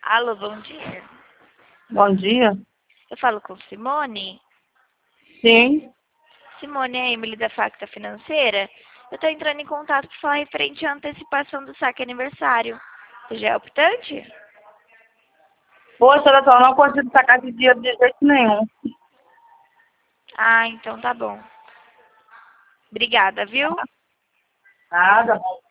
Alô, bom dia. Bom dia. Eu falo com Simone. Sim. Simone, é a Emily da Facta Financeira. Eu tô entrando em contato para falar referente à antecipação do saque aniversário. Você já é optante? Poxa, olha só, eu não consigo sacar esse dinheiro de jeito nenhum. Ah, então tá bom. Obrigada, viu? Nada.